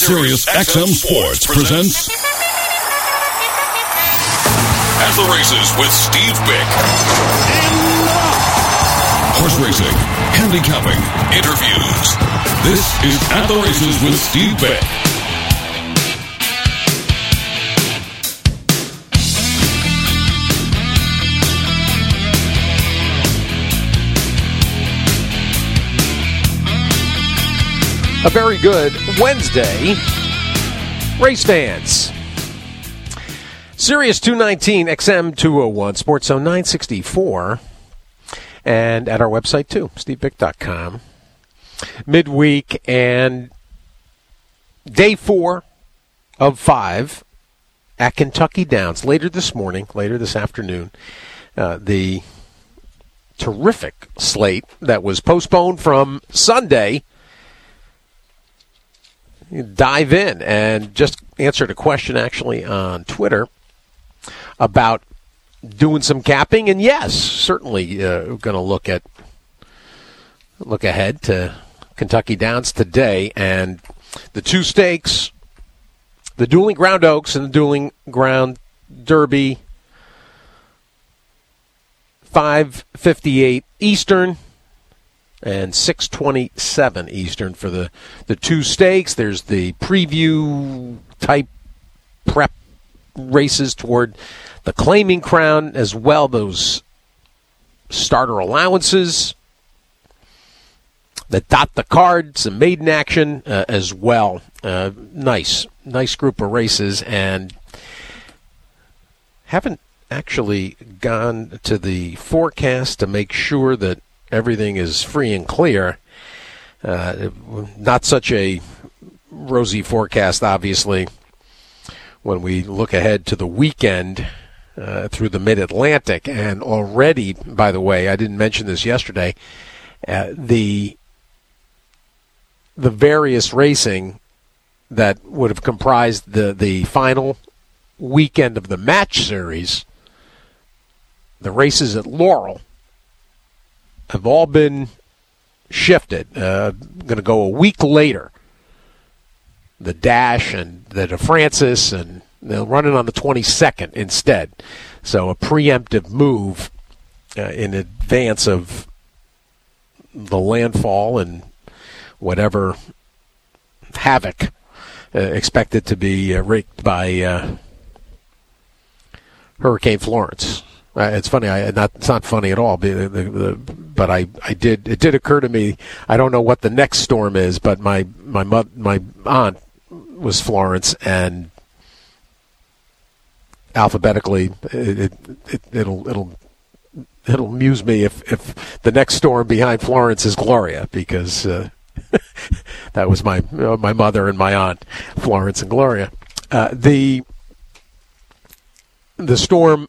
Sirius XM Sports presents At the Races with Steve Bick. Horse racing, handicapping, interviews. This is At the Races with Steve Bick. A very good Wednesday, race fans. Sirius 219, XM 201, Sports Zone 964, and at our website too, stevebick.com. Midweek and day 4 of 5 at Kentucky Downs. Later this afternoon, the terrific slate that was postponed from Sunday. Dive in and just answered a question actually on Twitter about doing some capping, and yes, certainly going to look ahead to Kentucky Downs today, and the two stakes, the Dueling Ground Oaks and the Dueling Ground Derby, 5:58 Eastern. And 6:27 Eastern for the two stakes. There's the preview type prep races toward the Claiming Crown as well. Those starter allowances that dot the card, some maiden action as well. Nice group of races, and haven't actually gone to the forecast to make sure that everything is free and clear. Not such a rosy forecast, obviously, when we look ahead to the weekend through the Mid-Atlantic. And already, by the way, I didn't mention this yesterday, the various racing that would have comprised the final weekend of the match series, the races at Laurel, have all been shifted. Going to go a week later. The Dash and the DeFrancis, and they'll run it on the 22nd instead. So a preemptive move in advance of the landfall and whatever havoc expected to be wreaked by Hurricane Florence. It's funny. It's not funny at all. But it did occur to me. I don't know what the next storm is, but my aunt was Florence, and alphabetically, it'll amuse me if the next storm behind Florence is Gloria, because that was my mother and my aunt, Florence and Gloria. The storm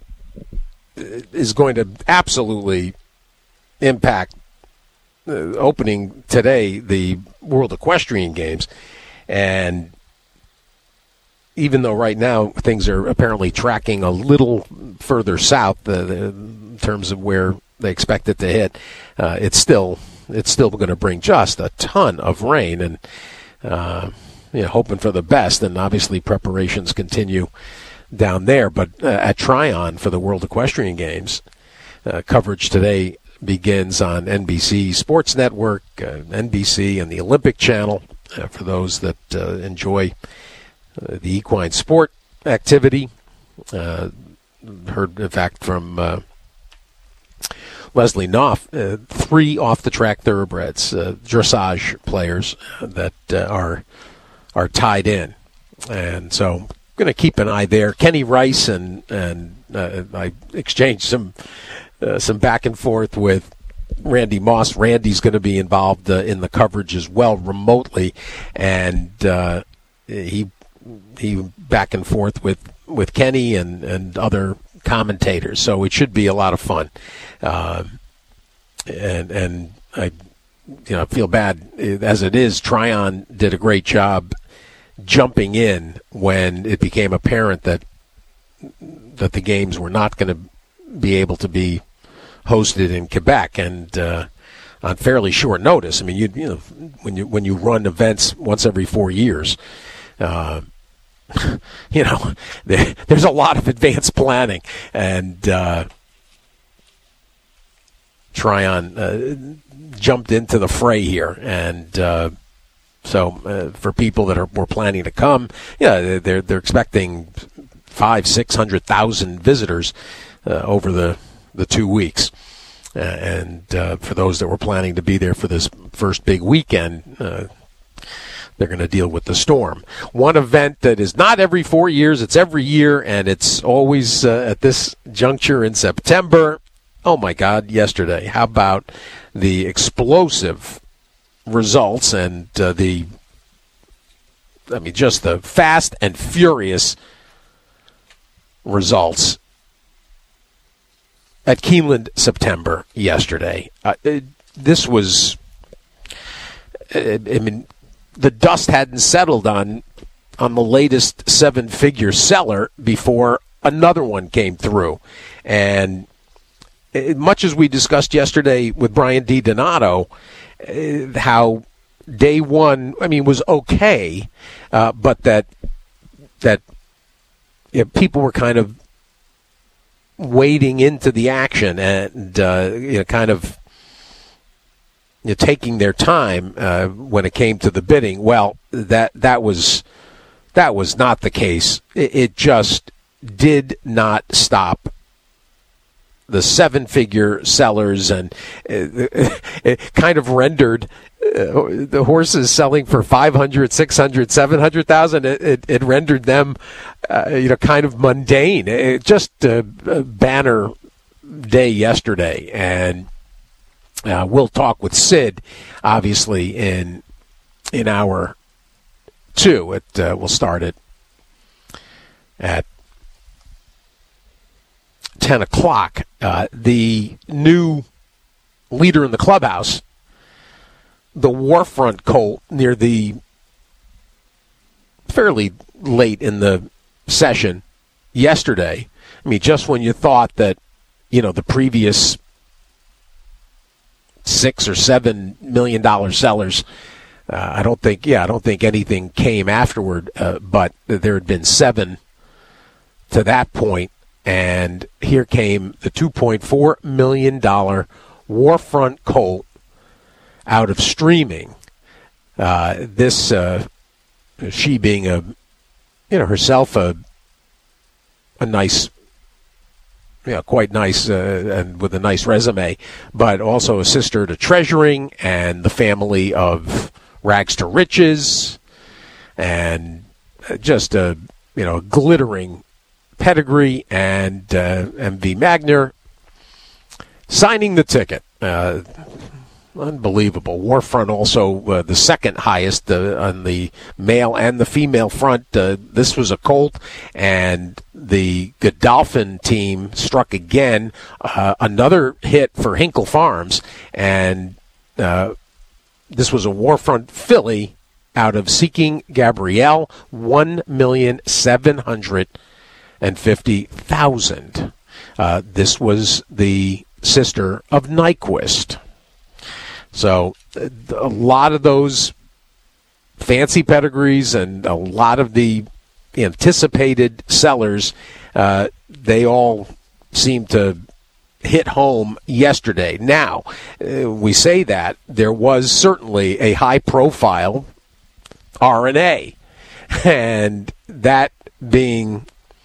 is going to absolutely impact opening today the World Equestrian Games. And even though right now things are apparently tracking a little further south in terms of where they expect it to hit, it's still going to bring just a ton of rain, and hoping for the best. And obviously preparations continue down there, but at Tryon for the World Equestrian Games, coverage today begins on NBC Sports Network, NBC, and the Olympic Channel for those that enjoy the equine sport activity. Heard, in fact, from Leslie Knopf, 3 off-the-track thoroughbreds, dressage players that are tied in, and so going to keep an eye there. Kenny Rice and I exchanged some back and forth with Randy Moss. Randy's going to be involved in the coverage as well, remotely, and he back and forth with Kenny and other commentators. So it should be a lot of fun. And I feel bad as it is. Tryon did a great job jumping in when it became apparent that the games were not going to be able to be hosted in Quebec, and on fairly short notice. I mean, when you run events once every 4 years, there's a lot of advanced planning, and Tryon jumped into the fray here, and so for people that were planning to come, they're expecting 500,000-600,000 visitors over the 2 weeks. And for those that were planning to be there for this first big weekend, they're going to deal with the storm. One event that is not every 4 years, it's every year, and it's always at this juncture in September. Oh, my God, yesterday. How about the explosive results and just the fast and furious results at Keeneland September yesterday. This was, the dust hadn't settled on the latest seven-figure seller before another one came through. And much as we discussed yesterday with Brian DiDonato, how day one, was okay, but that people were kind of wading into the action and taking their time when it came to the bidding. Well, that was not the case. It just did not stop the seven-figure sellers, and it kind of rendered the horses selling for 500, 600, 700,000. It rendered them, kind of mundane. It just a banner day yesterday, and we'll talk with Sid, obviously, in hour two. We'll start at 10 o'clock. The new leader in the clubhouse, the Warfront colt, near the fairly late in the session yesterday. Just when you thought that, the previous $6 or $7 million sellers, I don't think anything came afterward, but there had been 7 to that point. And here came the $2.4 million Warfront colt out of streaming. This she being herself a nice, quite nice, and with a nice resume, but also a sister to Treasuring and the family of Rags to Riches, and just a glittering pedigree, and MV Magner signing the ticket. Unbelievable. Warfront also the second highest on the male and the female front. This was a colt, and the Godolphin team struck again. Another hit for Hinkle Farms, and this was a Warfront filly out of Seeking Gabrielle, $1,750,000. This was the sister of Nyquist. So a lot of those fancy pedigrees and a lot of the anticipated sellers, they all seem to hit home yesterday. Now, we say that there was certainly a high-profile R&A, and that being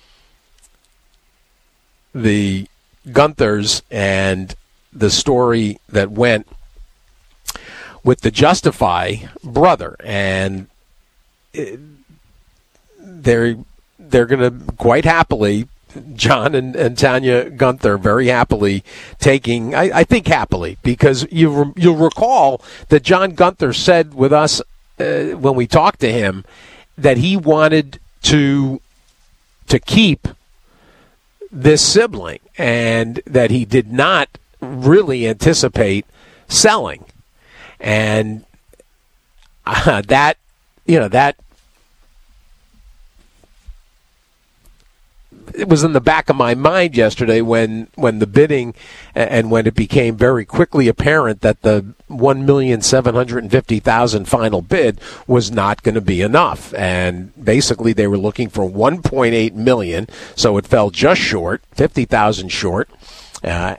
the Gunthers and the story that went with the Justify brother, and they're going to quite happily, John and Tanya Gunther, very happily taking, I think happily, because you'll recall that John Gunther said with us when we talked to him that he wanted to keep this sibling, and that he did not really anticipate selling. And it was in the back of my mind yesterday when the bidding and when it became very quickly apparent that the $1,750,000 final bid was not going to be enough. And basically they were looking for $1.8 million, so it fell just short, $50,000 short, or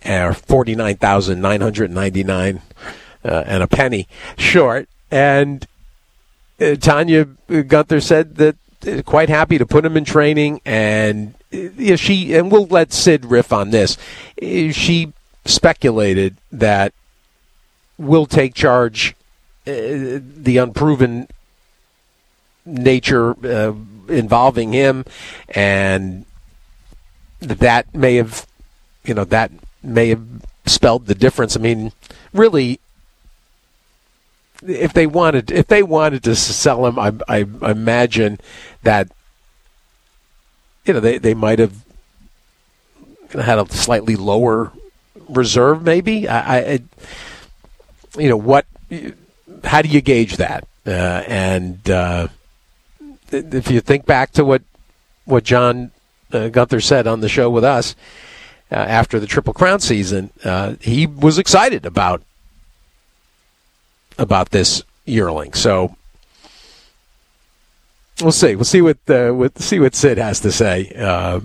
$49,999 and a penny short. And Tanya Gunther said that quite happy to put him in training, and and we'll let Sid riff on this. She speculated that we'll take charge, the unproven nature involving him, and that may have spelled the difference. I mean, really, if they wanted to sell him, I imagine that they might have had a slightly lower reserve, maybe. How do you gauge that? And if you think back to what John Gunther said on the show with us after the Triple Crown season, he was excited about this yearling. So we'll see. We'll see what Sid has to say.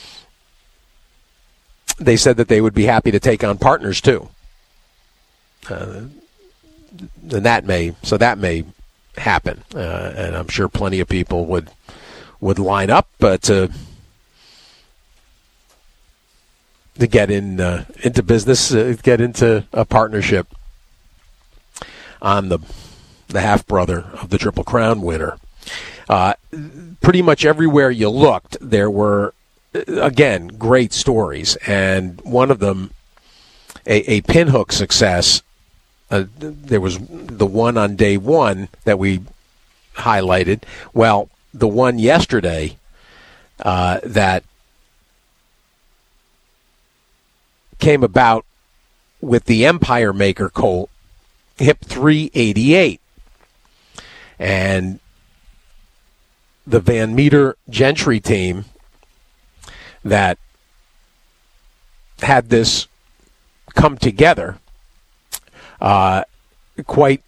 They said that they would be happy to take on partners too, and that may happen. And I'm sure plenty of people would line up, but to get into business, get into a partnership on the half-brother of the Triple Crown winner. Pretty much everywhere you looked, there were, again, great stories. And one of them, a pinhook success, there was the one on day one that we highlighted. Well, the one yesterday that came about with the Empire Maker colt, Hip 388, and the Van Meter Gentry team that had this come together quite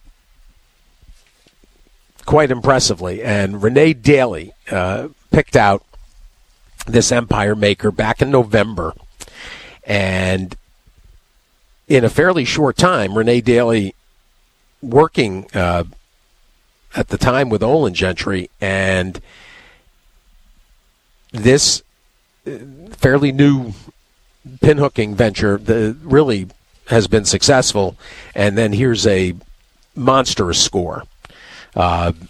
impressively. And Renee Daly picked out this Empire Maker back in November, and in a fairly short time, Renee Daly working at the time with Olin Gentry, and this fairly new pinhooking venture really has been successful. And then here's a monstrous score. I'm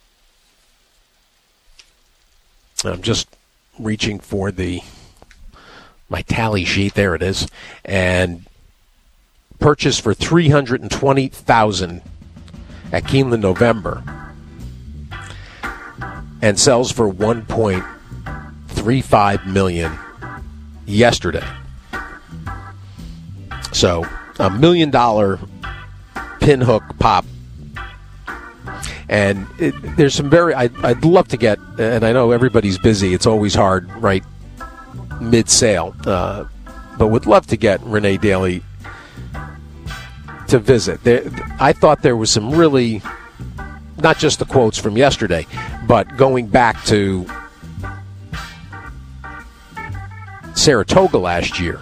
just reaching for my tally sheet. There it is. And purchased for $320,000 at Keeneland November, and sells for $1.35 million yesterday. So $1 million pinhook pop. And there's some I'd love to get, and I know everybody's busy, it's always hard right mid-sale, but would love to get Renee Daly to visit. I thought there was some really, not just the quotes from yesterday, but going back to Saratoga last year.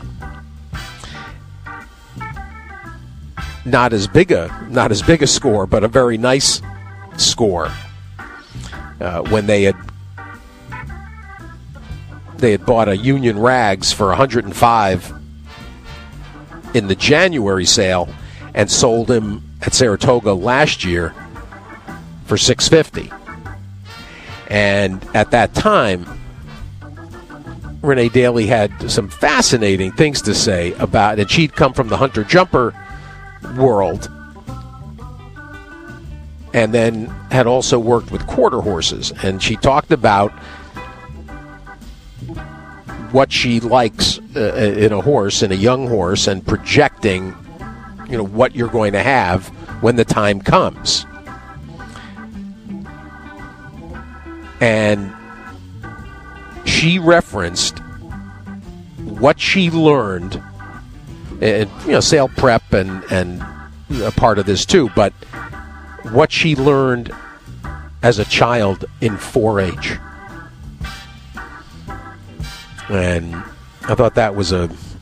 Not as big a score, but a very nice score when they had bought a Union Rags for $105 in the January sale, and sold him at Saratoga last year for $650. And at that time, Renee Daly had some fascinating things to say about it. She'd come from the hunter-jumper world, and then had also worked with quarter horses. And she talked about what she likes in a horse, in a young horse, and projecting what you're going to have when the time comes. And she referenced what she learned, and sale prep and a part of this too, but what she learned as a child in 4-H. And I thought that was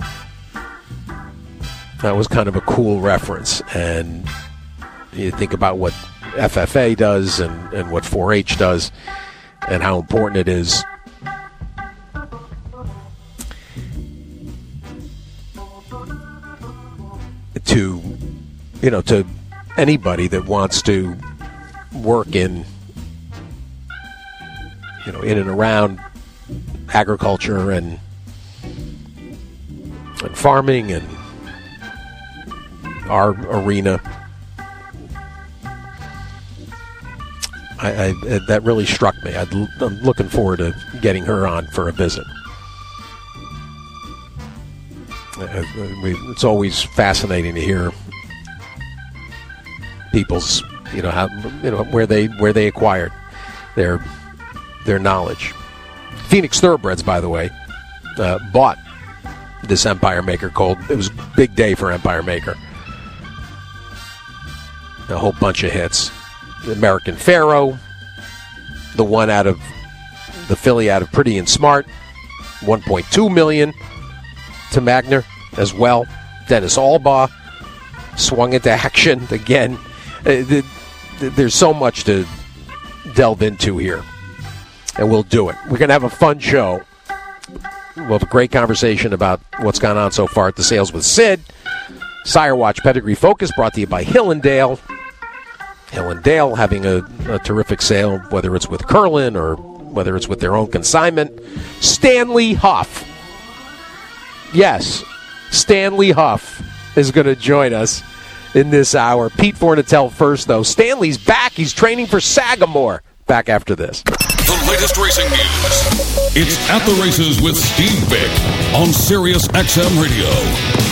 kind of a cool reference. And you think about what FFA does and what 4-H does and how important it is to anybody that wants to work in and around agriculture and farming and our arena. That really struck me. I'm looking forward to getting her on for a visit. It's always fascinating to hear people's, where they acquired their knowledge. Phoenix Thoroughbreds, by the way, bought this Empire Maker colt. It was a big day for Empire Maker. A whole bunch of hits. The American Pharaoh, the one out of the filly out of Pretty and Smart, $1.2 million to Magner as well. Dennis Albaugh swung into action again. There's so much to delve into here, and we'll do it. We're going to have a fun show. We'll have a great conversation about what's gone on so far at the sales with Sid. Sire Watch Pedigree Focus brought to you by Hillendale. Hillendale having a terrific sale, whether it's with Curlin or whether it's with their own consignment. Stanley Huff. Yes, Stanley Huff is going to join us in this hour. Pete Fornatale first, though. Stanley's back. He's training for Sagamore. Back after this. The latest racing news. It's At the Races with Steve Bick on Sirius XM Radio.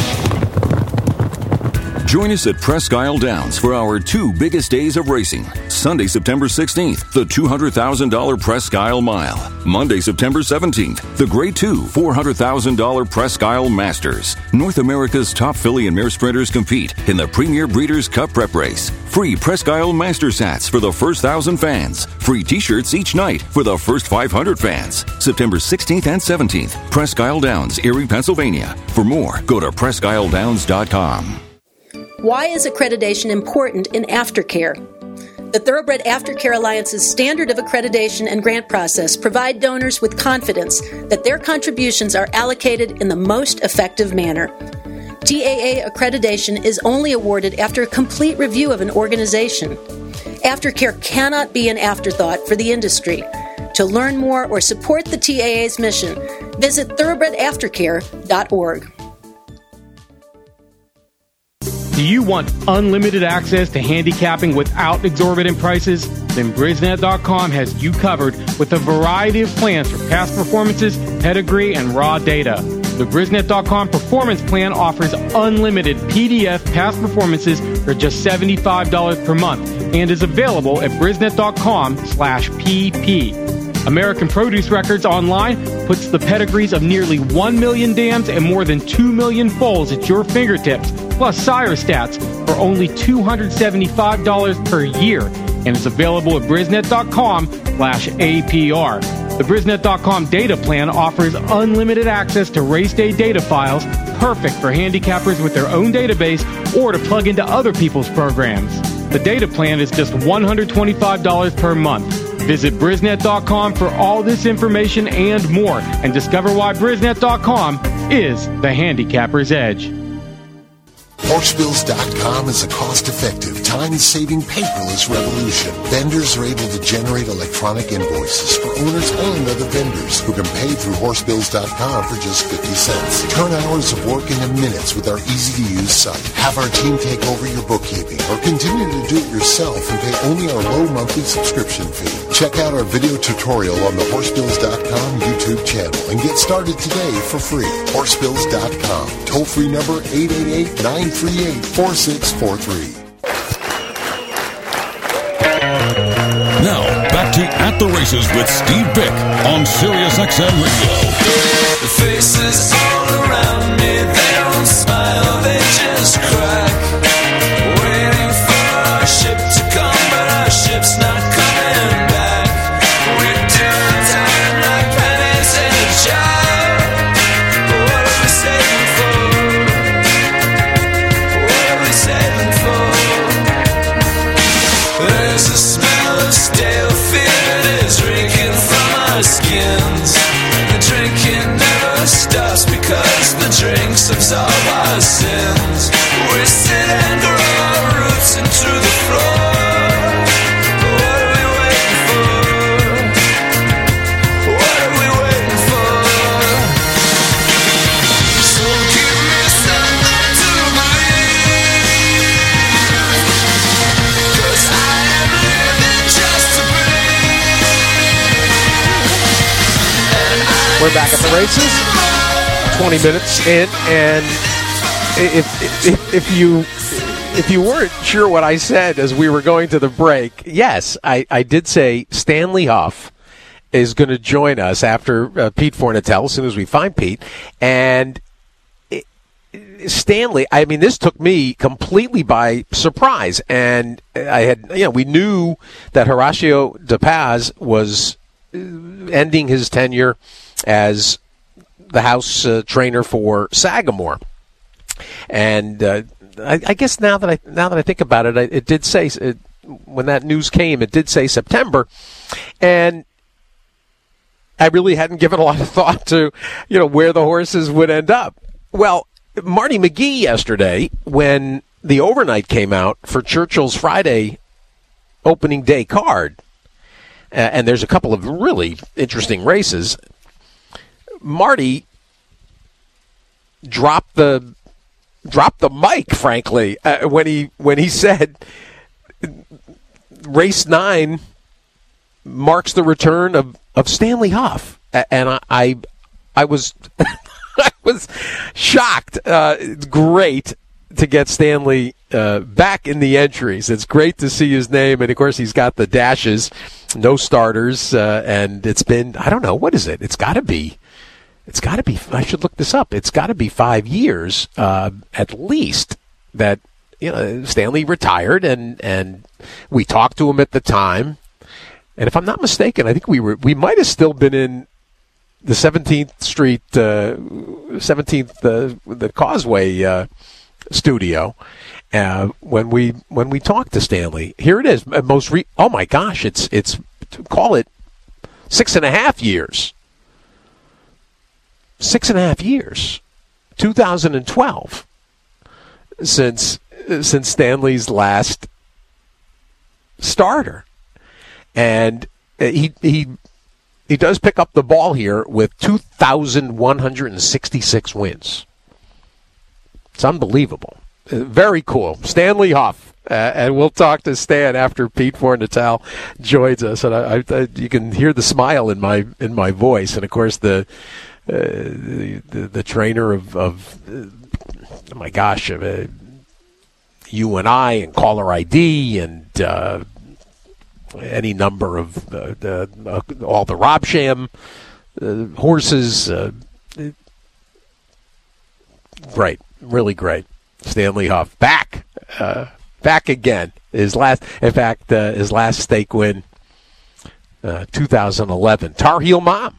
Join us at Presque Isle Downs for our two biggest days of racing. Sunday, September 16th, the $200,000 Presque Isle Mile. Monday, September 17th, the Grade 2 $400,000 Presque Isle Masters. North America's top filly and mare sprinters compete in the Premier Breeders' Cup Prep Race. Free Presque Isle Masters hats for the first 1,000 fans. Free t-shirts each night for the first 500 fans. September 16th and 17th, Presque Isle Downs, Erie, Pennsylvania. For more, go to PresqueIsledowns.com. Why is accreditation important in aftercare? The Thoroughbred Aftercare Alliance's standard of accreditation and grant process provide donors with confidence that their contributions are allocated in the most effective manner. TAA accreditation is only awarded after a complete review of an organization. Aftercare cannot be an afterthought for the industry. To learn more or support the TAA's mission, visit thoroughbredaftercare.org. Do you want unlimited access to handicapping without exorbitant prices? Then Brisnet.com has you covered with a variety of plans for past performances, pedigree, and raw data. The Brisnet.com Performance Plan offers unlimited PDF past performances for just $75 per month and is available at Brisnet.com/PP. American Produce Records Online puts the pedigrees of nearly 1 million dams and more than 2 million foals at your fingertips, plus sire stats for only $275 per year, and is available at Brisnet.com/APR. The Brisnet.com data plan offers unlimited access to race day data files, perfect for handicappers with their own database or to plug into other people's programs. The data plan is just $125 per month. Visit Brisnet.com for all this information and more, and discover why Brisnet.com is the handicapper's edge. Horsebills.com is a cost-effective, time-saving paperless revolution. Vendors are able to generate electronic invoices for owners and other vendors who can pay through Horsebills.com for just 50 cents. Turn hours of work into minutes with our easy-to-use site. Have our team take over your bookkeeping or continue to do it yourself and pay only our low monthly subscription fee. Check out our video tutorial on the Horsebills.com YouTube channel and get started today for free. Horsebills.com. Toll-free number 888-938-4643. Now, back to At the Races with Steve Bick on Sirius XM Radio. The faces all around me, they don't smile, they just crack. Waiting for our ship to come, but our ship's not coming back. We're doing time like pennies in a jar. What are we saving for? What are we saving for? There's a smell of stale fear that is reeking from our skins. The drinking never stops because the drinks absolve our sins. We sit and grow our roots into the floor. What are we waiting for? What are we waiting for? So give me something to believe, 'cause I am living just to breathe. We're back at the races. 20 minutes in, and if you weren't sure what I said as we were going to the break, yes, I did say Stanley Huff is going to join us after Pete Fornatale, as soon as we find Pete. And Stanley, I mean, this took me completely by surprise. And we knew that Horacio De Paz was ending his tenure as the house trainer for Sagamore. And I guess now that I think about it, it did say when that news came, it did say September, and I really hadn't given a lot of thought to where the horses would end up. Well, Marty McGee yesterday, when the overnight came out for Churchill's Friday opening day card, and there's a couple of really interesting races, Marty dropped the mic, frankly, when he said race 9 marks the return of Stanley Huff, and I was I was shocked. It's great to get Stanley back in the entries. It's great to see his name, and of course he's got the dashes, no starters, and it's been, I don't know, what is it? It's got to be, I should look this up. It's got to be 5 years, at least, that, Stanley retired, and we talked to him at the time. And if I'm not mistaken, I think we might have still been in the 17th Street, the Causeway, studio, when we talked to Stanley. Here it is. Oh my gosh, it's call it 6.5 years. 6.5 years, 2012, since Stanley's last starter, and he does pick up the ball here with 2,166 wins. It's unbelievable, very cool. Stanley Huff, and we'll talk to Stan after Pete Fornatale joins us, and I you can hear the smile in my voice, and of course the trainer of oh my gosh, you and I and caller ID and any number of all the Robsham horses. Great, really great. Stanley Huff back again. His last stake win, 2011. Tar Heel Mom.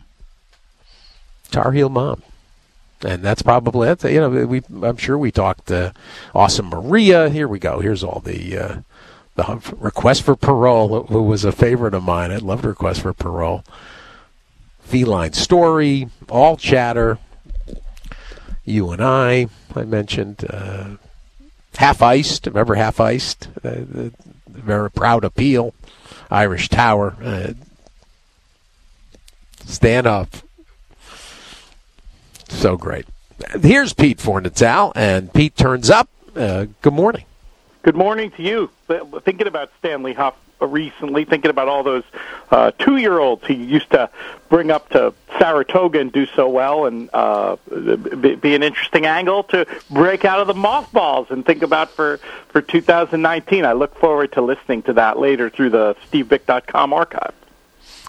And that's probably it. I'm sure we talked Awesome Maria. Here we go. Here's all the Request for Parole, who was a favorite of mine. I loved Request for Parole. Feline Story, All Chatter, You and I mentioned. Half Iced, remember Half Iced? The Very Proud Appeal, Irish Tower. Stand Up. So great. Here's Pete Fornatale, and Pete turns up. Good morning. Good morning to you. Thinking about Stanley Huff recently, thinking about all those 2-year-olds he used to bring up to Saratoga and do so well, and be an interesting angle to break out of the mothballs and think about for 2019. I look forward to listening to that later through the SteveVick.com archive.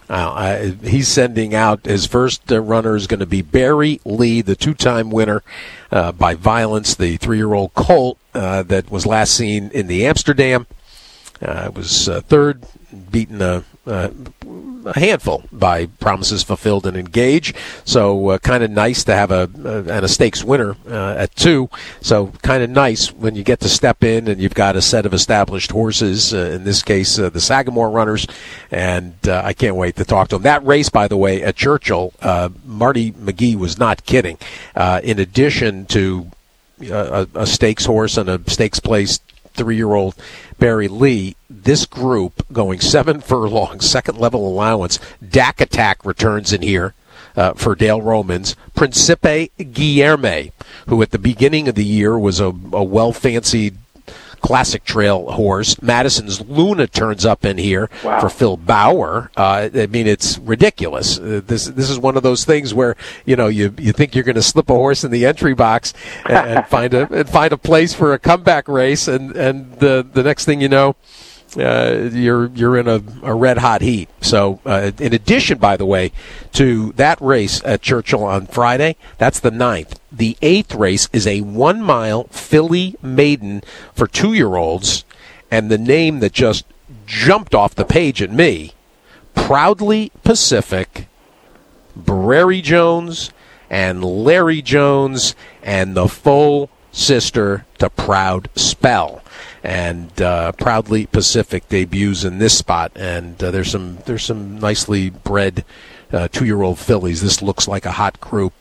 He's sending out his first runner is going to be Barry Lee, the two-time winner by Violence, the 3-year-old colt that was last seen in the Amsterdam. It was third, beaten a handful by Promises Fulfilled and Engage. So kind of nice to have a stakes winner at 2. So kind of nice when you get to step in and you've got a set of established horses, in this case the Sagamore runners, and I can't wait to talk to them. That race, by the way, at Churchill, Marty McGee was not kidding. In addition to a stakes horse and a stakes placed 3-year-old Barry Lee, this group going 7 furlongs, second level allowance. Dak Attack returns in here for Dale Romans. Principe Guillerme, who at the beginning of the year was a well-fancied classic trail horse. Madison's Luna turns up in here for Phil Bauer. I mean, it's ridiculous. This is one of those things where you think you're going to slip a horse in the entry box and find a place for a comeback race, and the next thing you know, you're in a red hot heat. So in addition, by the way, to that race at Churchill on Friday, that's the 9th. The 8th race is a 1-mile filly maiden for 2-year-olds, and the name that just jumped off the page at me, Proudly Pacific, Brary Jones, and Larry Jones, and the full sister to Proud Spell. And Proudly Pacific debuts in this spot, and there's some nicely bred 2-year-old fillies. This looks like a hot group.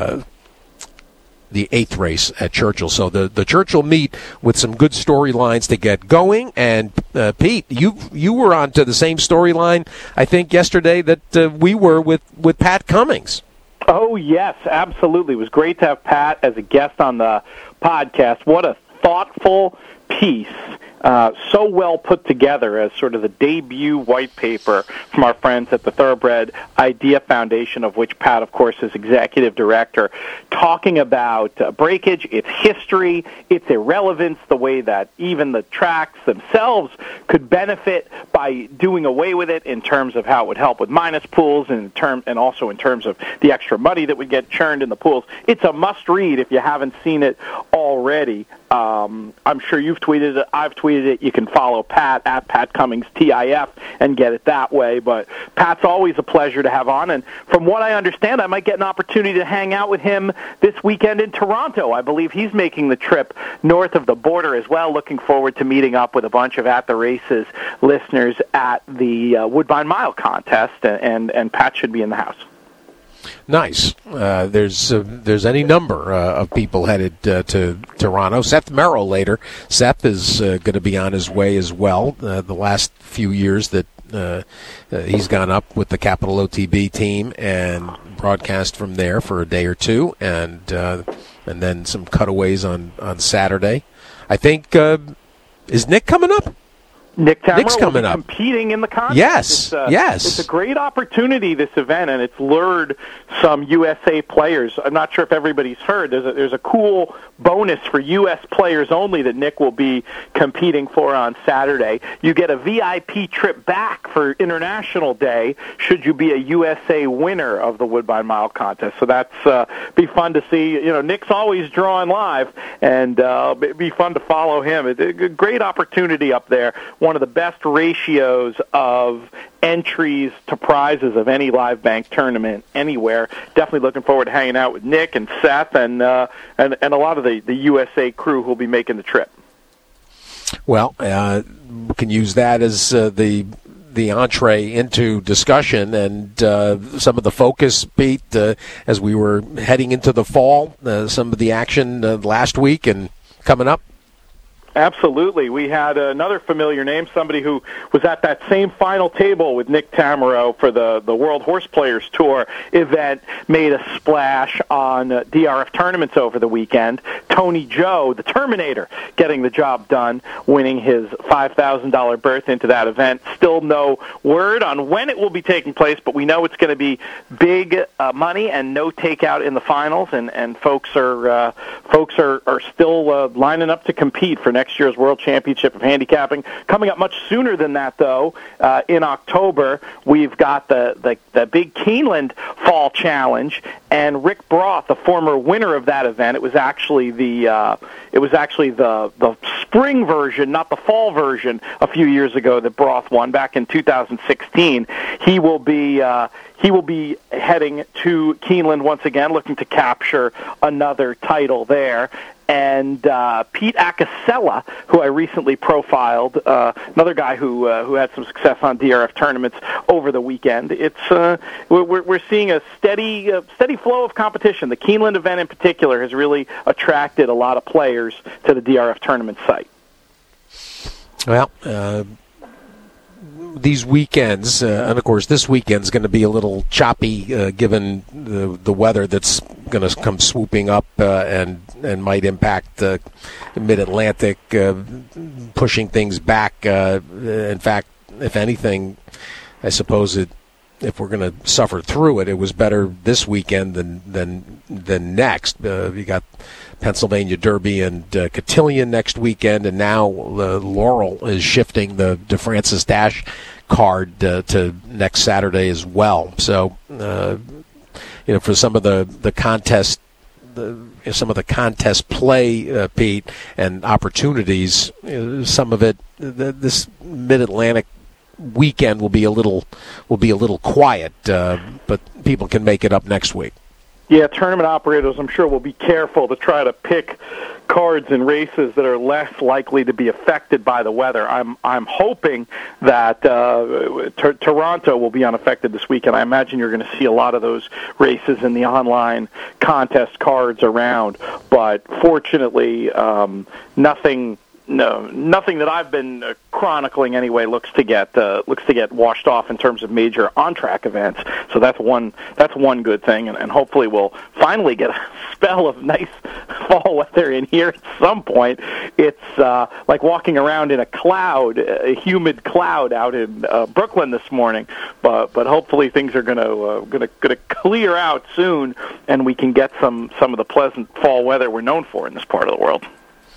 The 8th race at Churchill. So the Churchill meet with some good storylines to get going. And Pete, you were on to the same storyline, I think, yesterday that we were with Pat Cummings. Oh, yes, absolutely. It was great to have Pat as a guest on the podcast. What a thoughtful piece. So well put together as sort of the debut white paper from our friends at the Thoroughbred Idea Foundation, of which Pat, of course, is executive director, talking about breakage, its history, its irrelevance, the way that even the tracks themselves could benefit by doing away with it in terms of how it would help with minus pools and also in terms of the extra money that would get churned in the pools. It's a must-read if you haven't seen it already. I'm sure you've tweeted it. I've tweeted it. You can follow Pat at Pat Cummings TIF and get it that way. But Pat's always a pleasure to have on. And from what I understand, I might get an opportunity to hang out with him this weekend in Toronto. I believe he's making the trip north of the border as well. Looking forward to meeting up with a bunch of At the Races listeners at the Woodbine Mile contest. And Pat should be in the house. Nice. There's any number of people headed to Toronto. Seth Merrill later. Seth is going to be on his way as well. The last few years that he's gone up with the Capital OTB team and broadcast from there for a day or two, and then some cutaways on Saturday. I think is Nick coming up? Nick's coming up. Competing in the contest. Yes, yes. It's a great opportunity, this event, and it's lured some USA players. I'm not sure if everybody's heard. There's a cool bonus for U.S. players only that Nick will be competing for on Saturday. You get a VIP trip back for International Day should you be a USA winner of the Woodbine Mile contest. So that's be fun to see. Nick's always drawing live, and it'd be fun to follow him. It's a great opportunity up there. One of the best ratios of entries to prizes of any live bank tournament anywhere. Definitely looking forward to hanging out with Nick and Seth and a lot of the USA crew who will be making the trip. Well, we can use that as the entree into discussion and some of the focus, Pete, as we were heading into the fall, some of the action last week and coming up. Absolutely. We had another familiar name, somebody who was at that same final table with Nick Tamero for the World Horse Players Tour event, made a splash on DRF tournaments over the weekend. Tony Joe, the Terminator, getting the job done, winning his $5,000 berth into that event. Still no word on when it will be taking place, but we know it's going to be big money and no takeout in the finals, and folks are still lining up to compete for next next year's World Championship of Handicapping. Coming up much sooner than that, though, in October, we've got the big Keeneland Fall Challenge, and Rick Broth, the former winner of that event. It was actually the spring version, not the fall version, a few years ago that Broth won back in 2016. He will be heading to Keeneland once again, looking to capture another title there. And Pete Acasella, who I recently profiled, another guy who had some success on DRF tournaments over the weekend. It's we're seeing a steady flow of competition. The Keeneland event in particular has really attracted a lot of players to the DRF tournament site. Well, these weekends, and of course this weekend's going to be a little choppy given the weather that's going to come swooping up and might impact the Mid-Atlantic, pushing things back. In fact, if anything, I suppose if we're going to suffer through it, it was better this weekend than next. You got Pennsylvania Derby and Cotillion next weekend, and now Laurel is shifting the DeFrancis Dash card to next Saturday as well. So, for some of the contest, some of the contest play, Pete, and opportunities, some of it, this Mid-Atlantic weekend will be a little quiet, but people can make it up next week. Yeah, tournament operators, I'm sure, will be careful to try to pick cards and races that are less likely to be affected by the weather. I'm hoping that Toronto will be unaffected this weekend. I imagine you're going to see a lot of those races in the online contest cards around, but fortunately, nothing that I've been chronicling anyway looks to get washed off in terms of major on-track events. So that's one good thing, and hopefully we'll finally get a spell of nice fall weather in here at some point. It's like walking around in a humid cloud out in Brooklyn this morning, but hopefully things are going to clear out soon, and we can get some of the pleasant fall weather we're known for in this part of the world.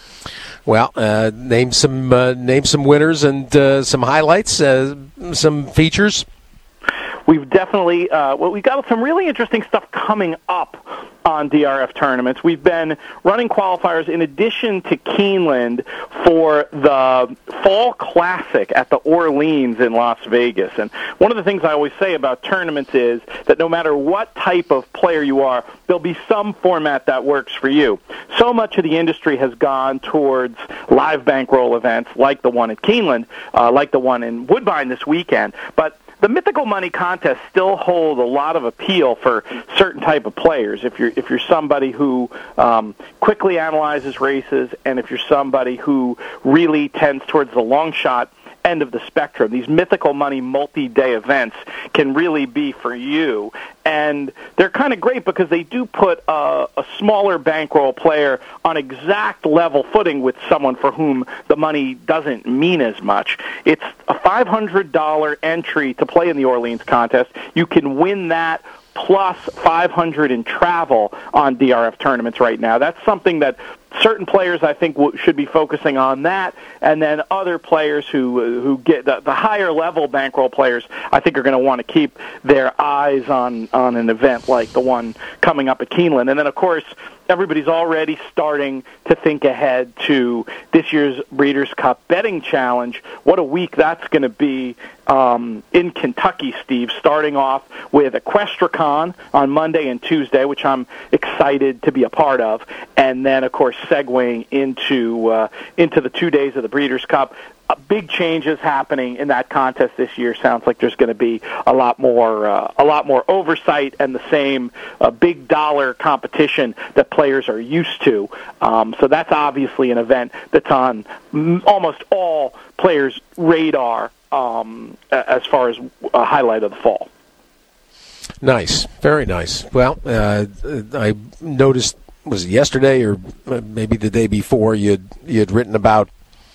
Well, name some winners and some highlights, some features. We've definitely we've got some really interesting stuff coming up on DRF tournaments. We've been running qualifiers in addition to Keeneland for the Fall Classic at the Orleans in Las Vegas. And one of the things I always say about tournaments is that no matter what type of player you are, there'll be some format that works for you. So much of the industry has gone towards live bankroll events like the one at Keeneland, like the one in Woodbine this weekend, but the Mythical Money contests still hold a lot of appeal for certain type of players. If you're somebody who quickly analyzes races, and if you're somebody who really tends towards the long shot end of the spectrum, these Mythical Money multi-day events can really be for you. And they're kind of great because they do put a smaller bankroll player on exact level footing with someone for whom the money doesn't mean as much. It's a $500 entry to play in the Orleans contest. You can win that plus $500 in travel on DRF tournaments right now. That's something that certain players, I think, should be focusing on that, and then other players who get the higher level bankroll players, I think, are going to want to keep their eyes on an event like the one coming up at Keeneland. And then, of course, everybody's already starting to think ahead to this year's Breeders' Cup Betting Challenge. What a week that's going to be in Kentucky, Steve, starting off with Equestricon on Monday and Tuesday, which I'm excited to be a part of, and then, of course, segueing into the 2 days of the Breeders' Cup. Big changes happening in that contest this year. Sounds like there's going to be a lot more oversight and the same big dollar competition that players are used to. So that's obviously an event that's on almost all players' radar as far as a highlight of the fall. Nice, very nice. Well, I noticed, was it yesterday or maybe the day before, you'd written about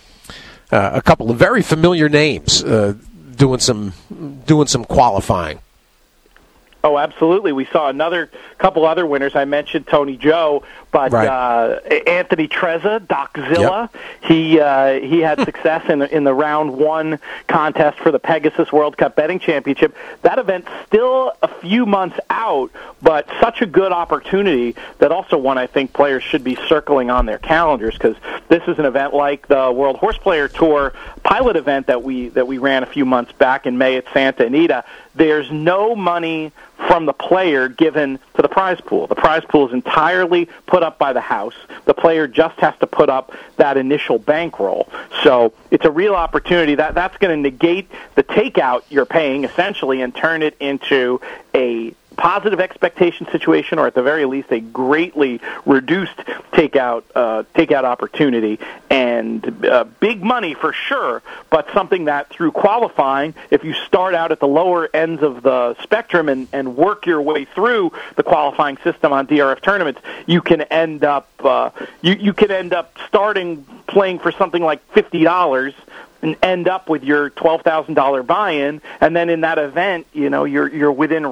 a couple of very familiar names doing some qualifying. Oh, absolutely. We saw another couple other winners. I mentioned Tony Joe, but Anthony Trezza, Doczilla, he had success in the round one contest for the Pegasus World Cup Betting Championship. That event's still a few months out, but such a good opportunity that also one I think players should be circling on their calendars, because this is an event like the World Horse Player Tour pilot event that we ran a few months back in May at Santa Anita. There's no money from the player given to the prize pool. The prize pool is entirely put up by the house. The player just has to put up that initial bankroll. So it's a real opportunity. That's going to negate the takeout you're paying, essentially, and turn it into a positive expectation situation, or at the very least a greatly reduced takeout opportunity, and big money for sure, but something that through qualifying, if you start out at the lower ends of the spectrum and work your way through the qualifying system on DRF tournaments, you can end up you can end up starting playing for something like $50 and end up with your $12,000 buy-in, and then in that event, you're within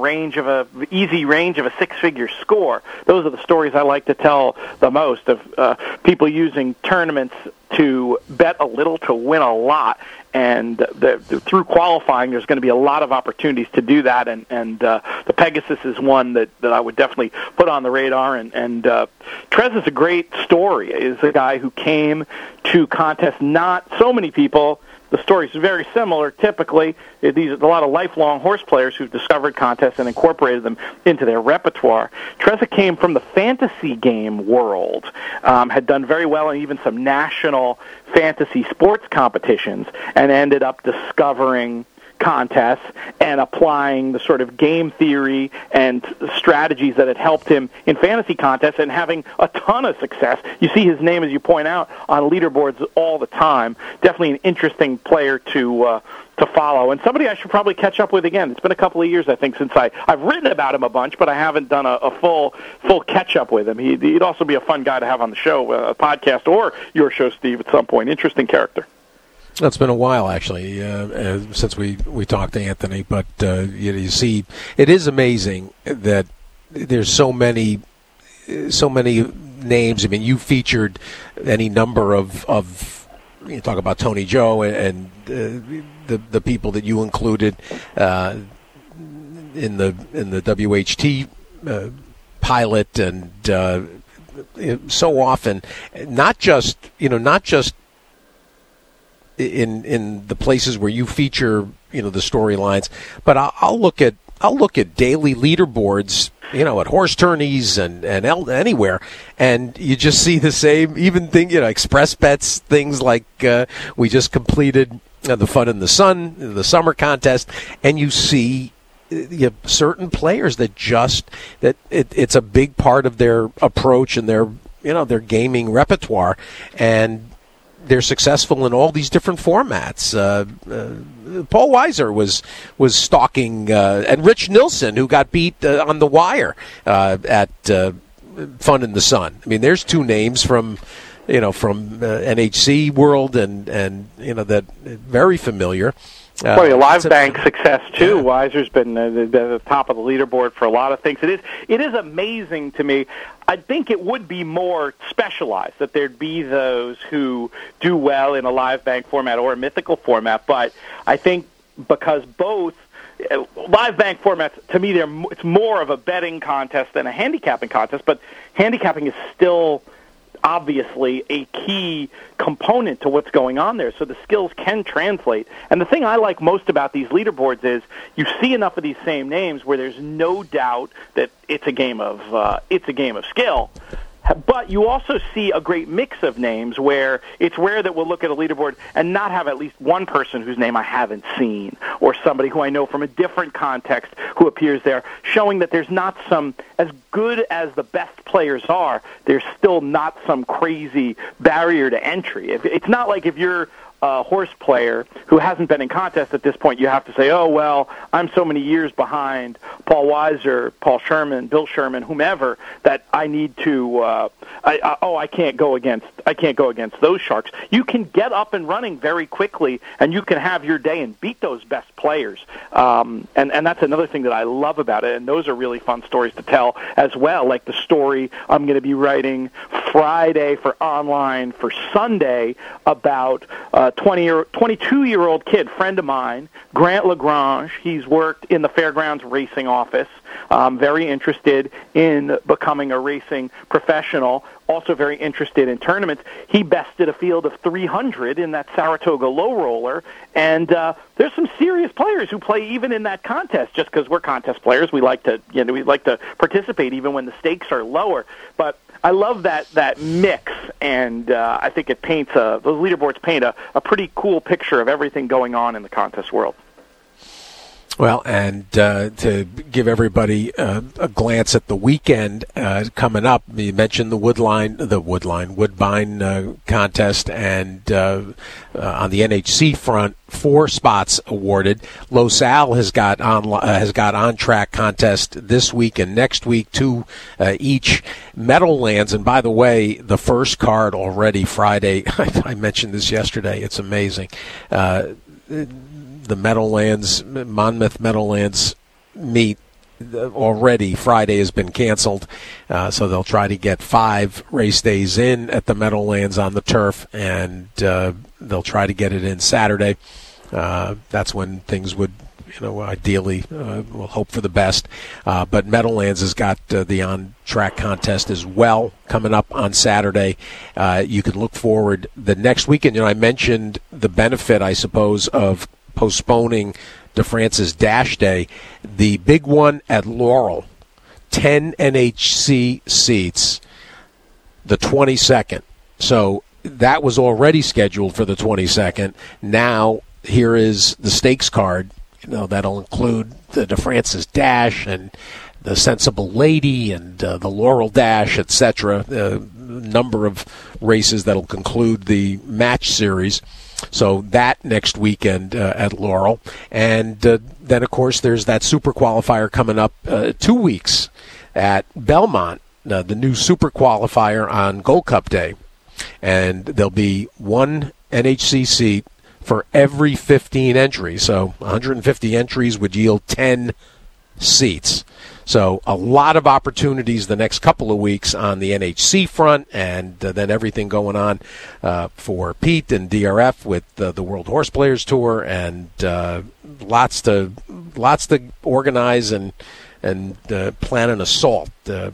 easy range of a six-figure score. Those are the stories I like to tell the most, of people using tournaments to bet a little to win a lot. And through qualifying, there's going to be a lot of opportunities to do that, and the Pegasus is one that I would definitely put on the radar. And Trez is a great story. Is a guy who came to contests. Not so many people. The story is very similar. Typically, these are a lot of lifelong horse players who've discovered contests and incorporated them into their repertoire. Trezza came from the fantasy game world, had done very well in even some national fantasy sports competitions, and ended up discovering contests and applying the sort of game theory and strategies that had helped him in fantasy contests, and having a ton of success. You see his name, as you point out, on leaderboards all the time. Definitely an interesting player to follow, and somebody I should probably catch up with again. It's been a couple of years, I think, since I've written about him a bunch, but I haven't done a full catch-up with him. He'd also be a fun guy to have on the show, a podcast, or your show, Steve, at some point. Interesting character. It's been a while, actually, since we talked to Anthony, but you see, it is amazing that there's so many names. I mean, you featured any number of you talk about Tony Joe and the people that you included in the WHT pilot, and so often, not just in the places where you feature, the storylines, but I'll look at daily leaderboards, at horse tourneys and anywhere, and you just see the same even thing, express bets, things like we just completed the Fun in the Sun, the summer contest, and you see certain players that it's a big part of their approach and their gaming repertoire, and they're successful in all these different formats. Paul Weiser was stalking, and Rich Nilsson, who got beat on the wire at Fun in the Sun. I mean, there's two names from NHC world, and that very familiar. Well, live bank success too. Yeah. Weiser's been the top of the leaderboard for a lot of things. It is amazing to me. I think it would be more specialized, that there'd be those who do well in a live bank format or a mythical format. But I think because both live bank formats, to me, it's more of a betting contest than a handicapping contest. But handicapping is still obviously a key component to what's going on there, so the skills can translate. And the thing I like most about these leaderboards is you see enough of these same names where there's no doubt that it's a game of skill. But you also see a great mix of names where it's rare that we'll look at a leaderboard and not have at least one person whose name I haven't seen, or somebody who I know from a different context who appears there, showing that there's not some, as good as the best players are, there's still not some crazy barrier to entry. It's not like if you're horse player who hasn't been in contest at this point, you have to say, oh, well, I'm so many years behind Paul Weiser, Paul Sherman, Bill Sherman, whomever, that I need to, I can't go against those sharks. You can get up and running very quickly, and you can have your day and beat those best players. And that's another thing that I love about it, and those are really fun stories to tell as well, like the story I'm going to be writing Friday for online for Sunday about 22-year-old kid, friend of mine, Grant Lagrange. He's worked in the Fairgrounds racing office, very interested in becoming a racing professional, also very interested in tournaments. He bested a field of 300 in that Saratoga low roller, and there's some serious players who play even in that contest. Just because we're contest players, we like to participate even when the stakes are lower. But I love that mix, and I think it paints those leaderboards paint a pretty cool picture of everything going on in the contest world. Well, and to give everybody a glance at the weekend coming up, you mentioned the Woodbine contest, and on the NHC front, 4 spots awarded. Los Al has got on track contest this week and next week, 2 each. Meadowlands, and by the way, the first card already Friday. I mentioned this yesterday. It's amazing. The Meadowlands, Monmouth Meadowlands meet already Friday has been canceled, so they'll try to get 5 race days in at the Meadowlands on the turf, and they'll try to get it in Saturday. That's when things would, ideally, we'll hope for the best. But Meadowlands has got the on-track contest as well coming up on Saturday. You can look forward the next weekend. I mentioned the benefit, I suppose, of postponing DeFrance's Dash Day. The big one at Laurel, 10 NHC seats, the 22nd. So that was already scheduled for the 22nd. Now here is the stakes card. That'll include the DeFrance's Dash and the Sensible Lady and the Laurel Dash, etc. A number of races that'll conclude the match series. So that next weekend at Laurel. And then, of course, there's that super qualifier coming up 2 weeks at Belmont, the new super qualifier on Gold Cup Day. And there'll be 1 NHC seat for every 15 entries. So 150 entries would yield 10 seats. So a lot of opportunities the next couple of weeks on the NHC front, and then everything going on for Pete and DRF with the World Horse Players Tour, and lots to organize and plan an assault.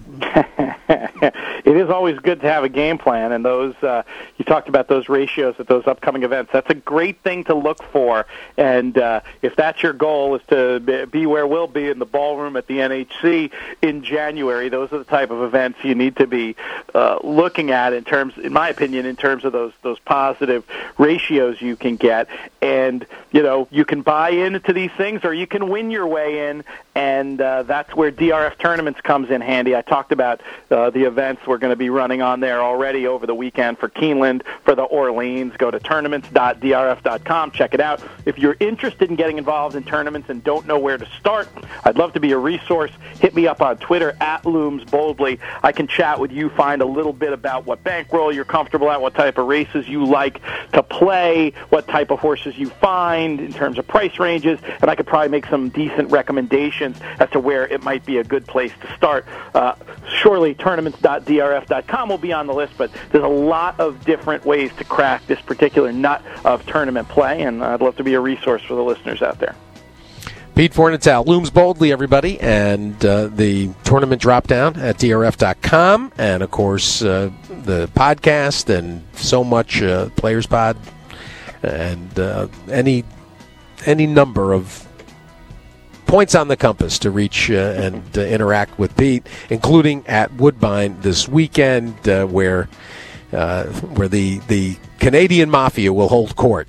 It is always good to have a game plan, and those you talked about those ratios at those upcoming events. That's a great thing to look for, and if that's your goal, is to be where we'll be in the ballroom at the NHC in January. Those are the type of events you need to be looking at in my opinion, in terms of those positive ratios you can get. And you can buy into these things, or you can win your way in, and that's where DRF Tournaments comes in handy. I talked about the events we're going to be running on there already over the weekend for Keeneland, for the Orleans. Go to tournaments.drf.com. Check it out. If you're interested in getting involved in tournaments and don't know where to start, I'd love to be a resource. Hit me up on Twitter @LoomsBoldly. I can chat with you, find a little bit about what bankroll you're comfortable at, what type of races you like to play, what type of horses you find in terms of price ranges, and I could probably make some decent recommendations as to where it might be a good place to start. Surely tournaments.drf.com will be on the list, but there's a lot of different ways to crack this particular nut of tournament play, and I'd love to be a resource for the listeners out there. Pete Fornatale, Looms Boldly, everybody, and the tournament drop-down at drf.com, and, of course, the podcast and so much Players Pod, and any number of points on the compass to reach and interact with Pete, including at Woodbine this weekend, where the Canadian Mafia will hold court.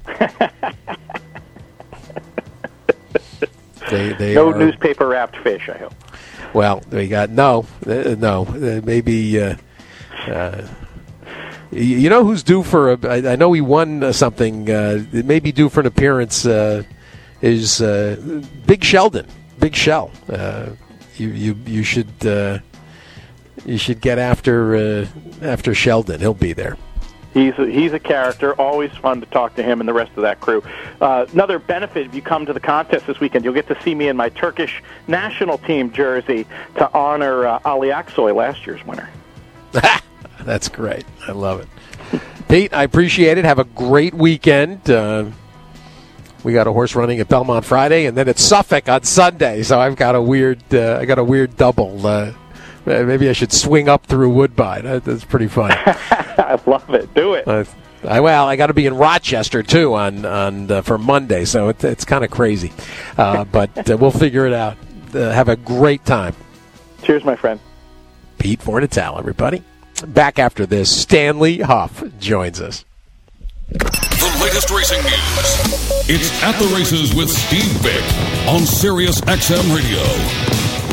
They no are, newspaper wrapped fish, I hope. Well, they got maybe You know who's due for I know he won something. It may be due for an appearance. Is Big Sheldon? Big Shell. You should get after Sheldon. He'll be there. He's a character. Always fun to talk to him and the rest of that crew. Another benefit, if you come to the contest this weekend, you'll get to see me in my Turkish national team jersey to honor Ali Aksoy, last year's winner. That's great. I love it. Pete, I appreciate it. Have a great weekend. We got a horse running at Belmont Friday, and then it's Suffolk on Sunday. So I've got a weird double. Maybe I should swing up through Woodbine. That's pretty fun. I love it. Do it. I got to be in Rochester too on for Monday, so it's kind of crazy. But we'll figure it out. Have a great time. Cheers, my friend. Pete Fornatale, everybody. Back after this, Stanley Huff joins us. The latest racing news. It's At the Races with Steve Vick on Sirius XM Radio.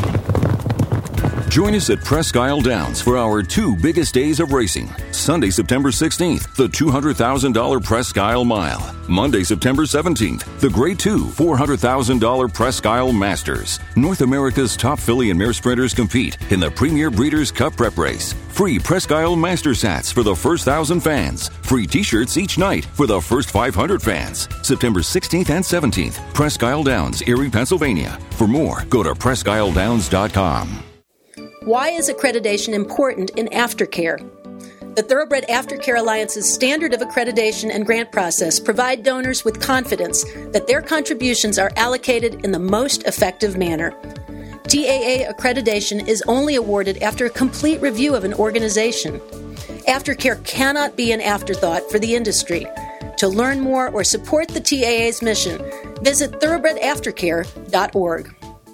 Join us at Presque Isle Downs for our two biggest days of racing. Sunday, September 16th, the $200,000 Presque Isle Mile. Monday, September 17th, the Grade 2 $400,000 Presque Isle Masters. North America's top filly and mare sprinters compete in the Premier Breeders' Cup Prep Race. Free Presque Isle Masters hats for the first 1,000 fans. Free t-shirts each night for the first 500 fans. September 16th and 17th, Presque Isle Downs, Erie, Pennsylvania. For more, go to PresqueIsleDowns.com. Why is accreditation important in aftercare? The Thoroughbred Aftercare Alliance's standard of accreditation and grant process provide donors with confidence that their contributions are allocated in the most effective manner. TAA accreditation is only awarded after a complete review of an organization. Aftercare cannot be an afterthought for the industry. To learn more or support the TAA's mission, visit thoroughbredaftercare.org.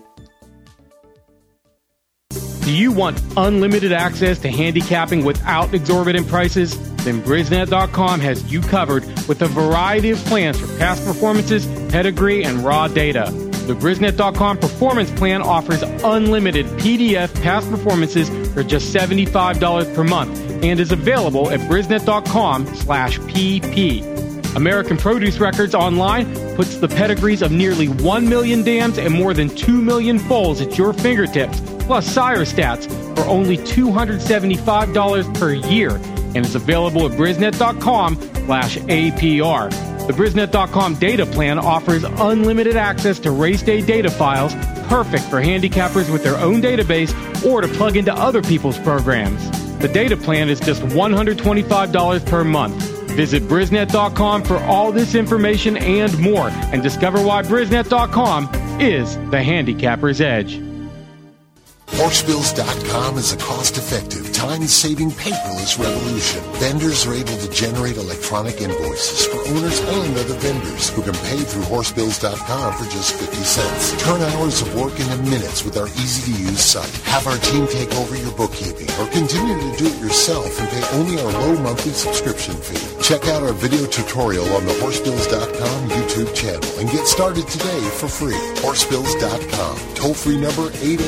Do you want unlimited access to handicapping without exorbitant prices? Then Brisnet.com has you covered with a variety of plans for past performances, pedigree, and raw data. The Brisnet.com Performance Plan offers unlimited PDF past performances for just $75 per month and is available at Brisnet.com/PP. American Produce Records Online puts the pedigrees of nearly 1 million dams and more than 2 million foals at your fingertips, plus sire stats for only $275 per year, and is available at Brisnet.com/APR. The Brisnet.com data plan offers unlimited access to race day data files, perfect for handicappers with their own database or to plug into other people's programs. The data plan is just $125 per month. Visit Brisnet.com for all this information and more, and discover why Brisnet.com is the handicapper's edge. Horsebills.com is a cost-effective, time-saving paperless revolution. Vendors are able to generate electronic invoices for owners and other vendors who can pay through Horsebills.com for just 50 cents. Turn hours of work into minutes with our easy-to-use site. Have our team take over your bookkeeping or continue to do it yourself and pay only our low monthly subscription fee. Check out our video tutorial on the Horsebills.com YouTube channel and get started today for free. Horsebills.com. Toll-free number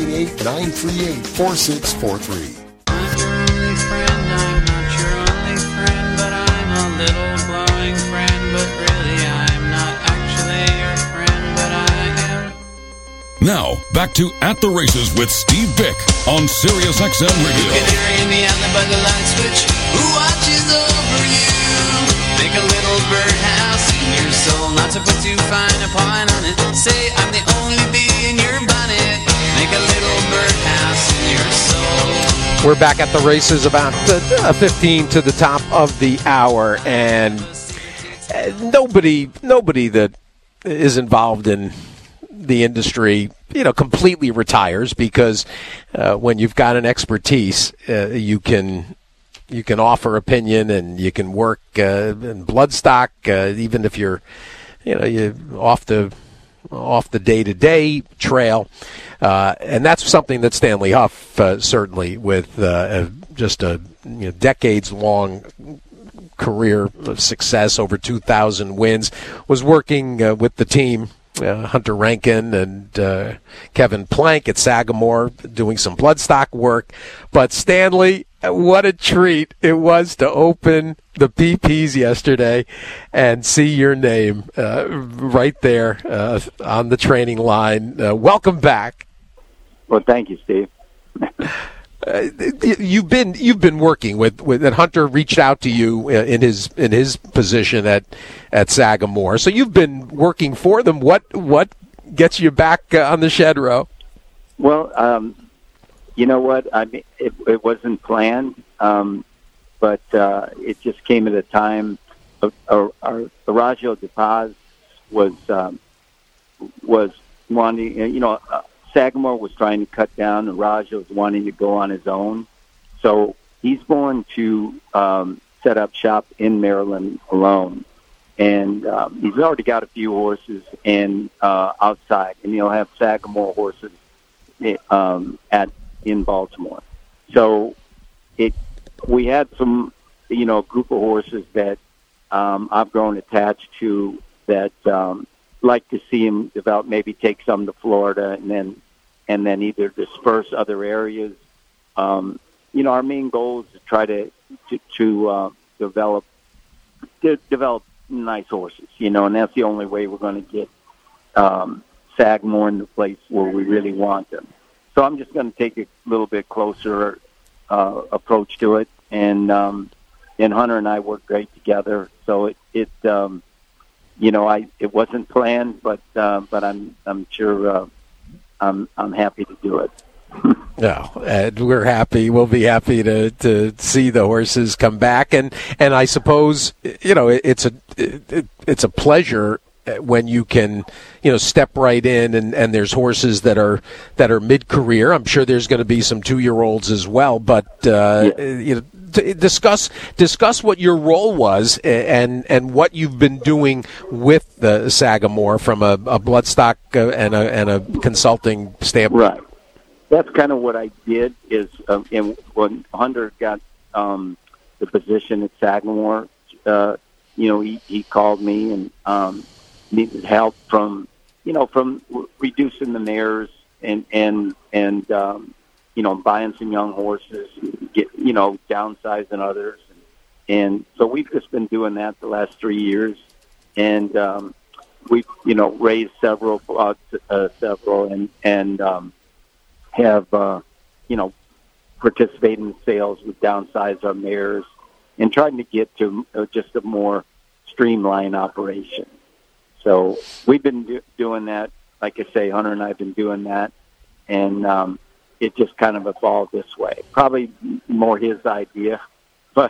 888-938-4643. I'm your only friend, I'm not your only friend, but I'm a little glowing friend, but really I'm not actually your friend, but I am. Now, back to At the Races with Steve Vick on Sirius XM Radio. You can hear me on the bugger light switch, who watches over you. Make a little birdhouse in your soul, not to put too fine a point on it. Say I'm the only bee in your bonnet. Make a little birdhouse in your soul. We're back at the races, about 15 to the top of the hour, and nobody that is involved in the industry, completely retires, because when you've got an expertise, you can offer opinion and you can work in bloodstock, even if you're off the day-to-day trail. And that's something that Stanley Huff, certainly, with just a decades-long career of success, over 2,000 wins, was working with the team, Hunter Rankin and Kevin Plank at Sagamore, doing some bloodstock work. But Stanley, what a treat it was to open the PPs yesterday and see your name right there on the training line. Welcome back. Well, thank you, Steve. You've been working with and Hunter reached out to you in his position at Sagamore. So you've been working for them. What gets you back on the shed row? Well, you know what? I mean, it wasn't planned, but it just came at a time. Arajo de Paz was wanting, Sagamore was trying to cut down, and Arajo was wanting to go on his own. So he's going to set up shop in Maryland alone. And he's already got a few horses outside, and he'll have Sagamore horses in Baltimore. So we had some, group of horses that I've grown attached to that like to see him develop, maybe take some to Florida and then either disperse other areas. Our main goal is to try to develop nice horses, and that's the only way we're going to get Sagamore in the place where we really want them. So I'm just going to take a little bit closer approach to it, and Hunter and I work great together. So it wasn't planned, but I'm sure I'm happy to do it. No, we're happy. We'll be happy to see the horses come back, and I suppose it's a pleasure when you can step right in and there's horses that are mid-career. I'm sure there's going to be some 2-year-olds as well, but discuss what your role was and what you've been doing with the Sagamore from a bloodstock and a consulting standpoint. Right. That's kind of what I did. Is when Hunter got the position at Sagamore, he called me and needed help from reducing the mares and buying some young horses, downsizing others, and so we've just been doing that the last 3 years, and we've raised several and have participated in sales. We've downsized our mares and trying to get to just a more streamlined operation. So we've been doing that. Like I say, Hunter and I have been doing that, and it just kind of evolved this way. Probably more his idea, but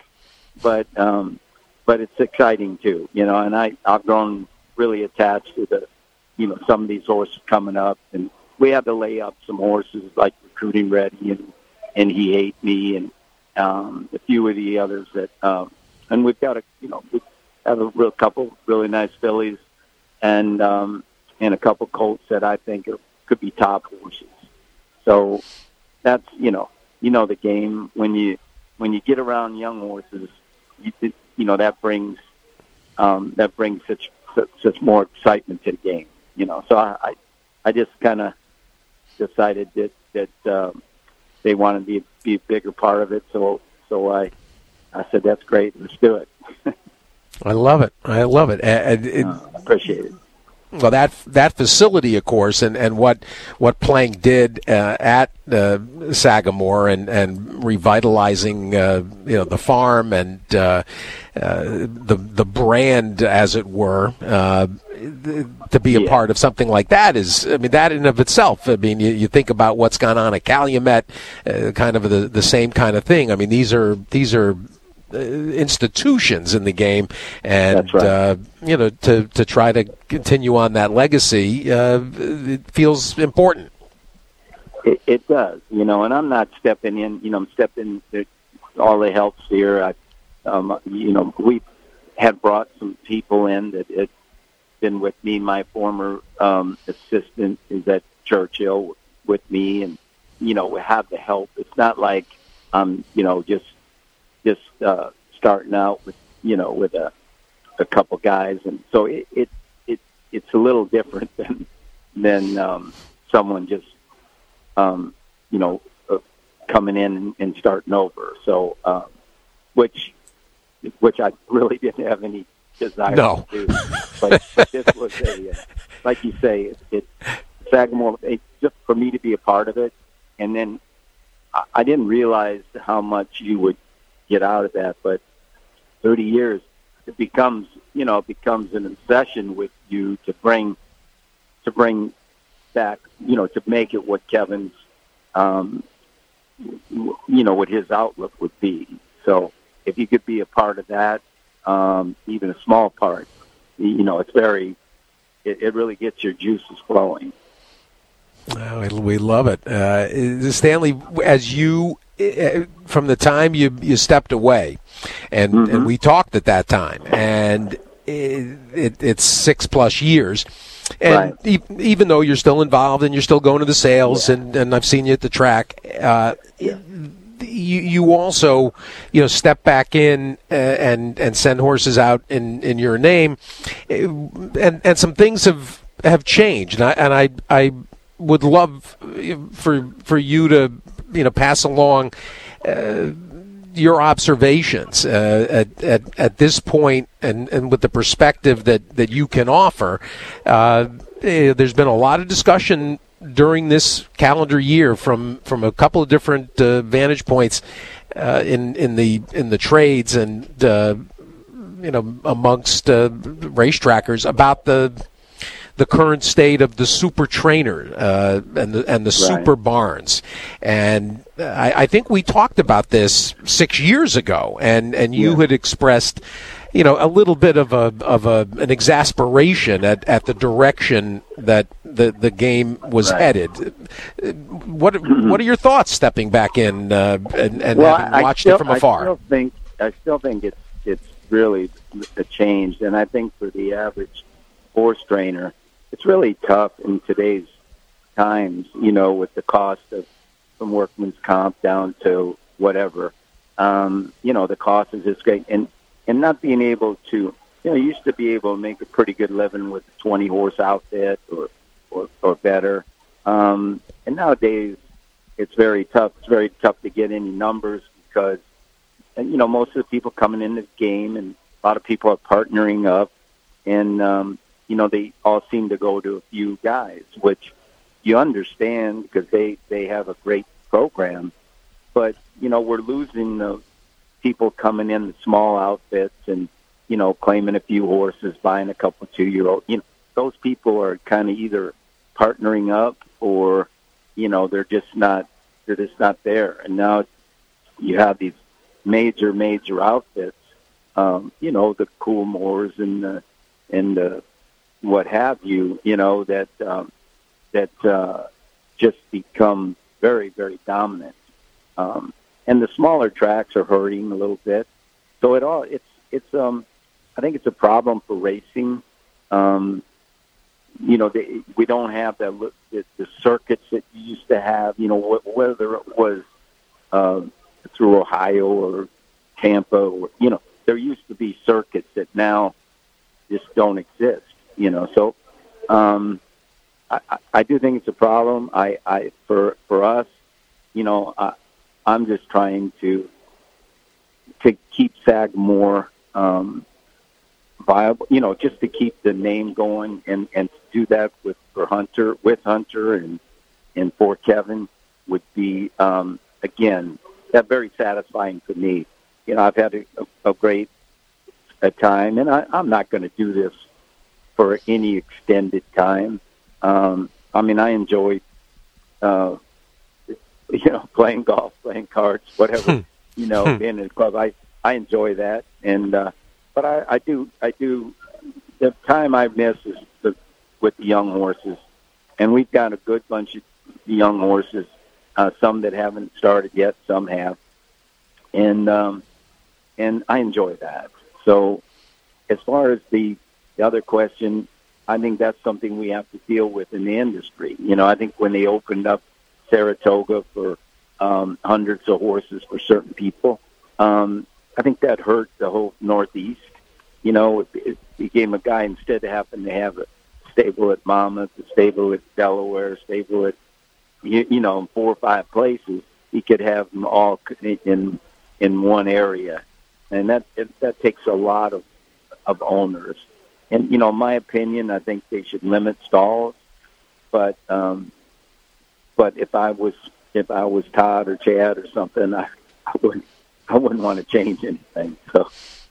it's exciting too, And I've grown really attached to some of these horses coming up, and we had to lay up some horses like Recruiting Ready and He Ate Me and a few of the others that, and we've got we have a couple really nice fillies. And a couple colts that I think could be top horses. So that's the game. When you get around young horses, that brings such more excitement to the game. So I just kind of decided that they wanted to be a bigger part of it. So I said that's great. Let's do it. I love it. I appreciate it. Well, that facility, of course, and what Plank did at Sagamore and revitalizing the farm and the brand, as it were, to be a part of something like that is, that in of itself. You think about what's gone on at Calumet, kind of the same kind of thing. These are institutions in the game, and that's right. To try to continue on that legacy, it feels important. It does, and I'm not stepping in. I'm stepping all the helps here. We had brought some people in that had been with me. My former assistant is at Churchill with me, and we have the help. It's not like just starting out with a couple guys, and so it's a little different than someone just coming in and starting over. So, which I really didn't have any desire to do. But this was like you say, it's Sagamore, just for me to be a part of it. And then I didn't realize how much you would get out of that, but 30 years, it becomes an obsession with you to bring back, to make it what Kevin's, what his outlook would be. So if you could be a part of that, even a small part, it really gets your juices flowing. We love it. Stanley, as you, from the time you stepped away, and we talked at that time, and it's 6+ years, and right. Even though you're still involved and you're still going to the sales, and I've seen you at the track, you also step back in and send horses out in your name, and some things have changed, and I would love for you to pass along your observations at this point, and with the perspective that you can offer. There's been a lot of discussion during this calendar year from a couple of different vantage points in the trades and amongst racetrackers about the current state of the super trainer and the super barns. And I think we talked about this 6 years ago, and you had expressed a little bit of an exasperation at the direction that the game was headed. What are your thoughts stepping back in and having watched it from afar? I still think it's really changed, and I think for the average horse trainer, it's really tough in today's times, with the cost of from workman's comp down to whatever. The cost is just great. And not being able to, you used to be able to make a pretty good living with a 20-horse outfit or better. And nowadays, it's very tough. It's very tough to get any numbers because, most of the people coming in this game and a lot of people are partnering up and, they all seem to go to a few guys, which you understand because they have a great program. But, we're losing the people coming in the small outfits and, claiming a few horses, buying a couple 2-year-olds. Those people are kind of either partnering up or, they're just not there. And now you have these major outfits, the Coolmores and the what have you, that just become very, very dominant. And the smaller tracks are hurting a little bit. So I think it's a problem for racing. We don't have the circuits that you used to have, whether it was through Ohio or Tampa, or, there used to be circuits that now just don't exist. So I do think it's a problem. For us, I'm just trying to keep Sagamore viable. Just to keep the name going and to do that with Hunter and for Kevin would be again that very satisfying for me. I've had a great time, and I'm not going to do this for any extended time. I enjoyed, playing golf, playing cards, whatever, being in a club. I enjoy that. And, but I do, the time I miss is with the young horses. And we've got a good bunch of young horses, some that haven't started yet, some have. And I enjoy that. So as far as the other question, I think that's something we have to deal with in the industry. I think when they opened up Saratoga for hundreds of horses for certain people, I think that hurt the whole Northeast. It became a guy, instead of having to have a stable at Monmouth, a stable at Delaware, a stable at, 4 or 5 places, he could have them all in one area, and that takes a lot of owners. And in my opinion, I think they should limit stalls. But if I was Todd or Chad or something, I wouldn't want to change anything. So,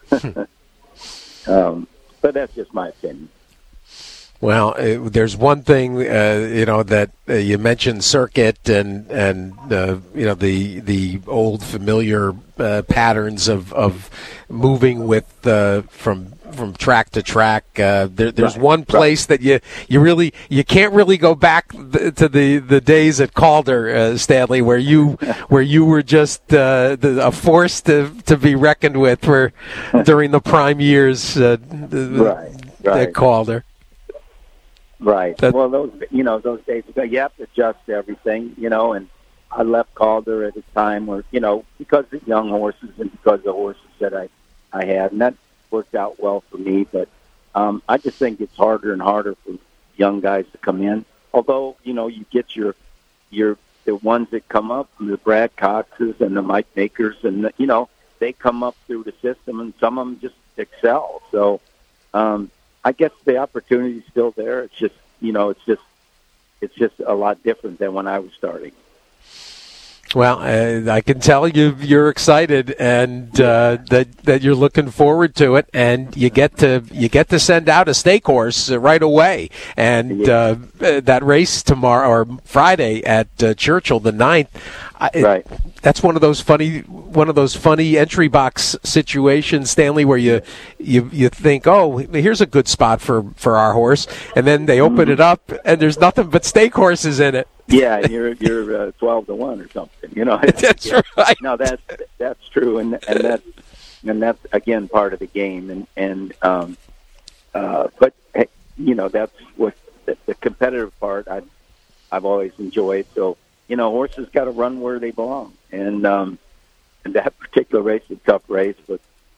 but that's just my opinion. Well, there's one thing, that you mentioned circuit and the old familiar patterns of moving with from track to track. There's one place that you can't really go back to the days at Calder, Stanley, where you were just a force to be reckoned with during the prime years at Calder. Right. Well, those days ago, you have to adjust to everything, and I left Calder at a time where, because of young horses and because of the horses that I had, and that worked out well for me. But I just think it's harder and harder for young guys to come in. Although, you get the ones that come up, the Brad Coxes and the Mike Makers, and they come up through the system, and some of them just excel. So. I guess the opportunity is still there. It's just, it's just a lot different than when I was starting. Well, I can tell you're excited and that you're looking forward to it, and you get to send out a stake horse right away. And that race tomorrow or Friday at Churchill, the 9th. Right. That's one of those funny entry box situations, Stanley, where you think, oh, here's a good spot for our horse, and then they open it up and there's nothing but stake horses in it. Yeah, you're 12-1 or something. That's right. No, that's true, and that's again part of the game, but that's what the competitive part I've always enjoyed. So. Horses got to run where they belong, and that particular race is a tough race. But